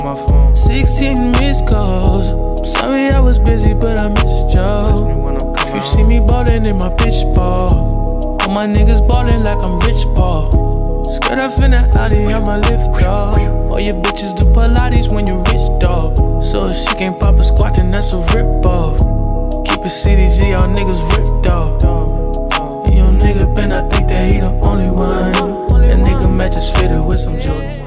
my phone. 16 missed calls. Sorry I was busy, but I missed y'all. If you see me ballin' in my bitch ball, all my niggas ballin' like I'm Rich Paul. Skirt off in the Audi, I'ma lift off. All your bitches do Pilates when you rich, dog. So if she can't pop a squat, then that's a rip-off. Keep it CDG, all niggas ripped off. And your nigga Ben, I think that he the only one. That nigga matches fitted with some Jordan.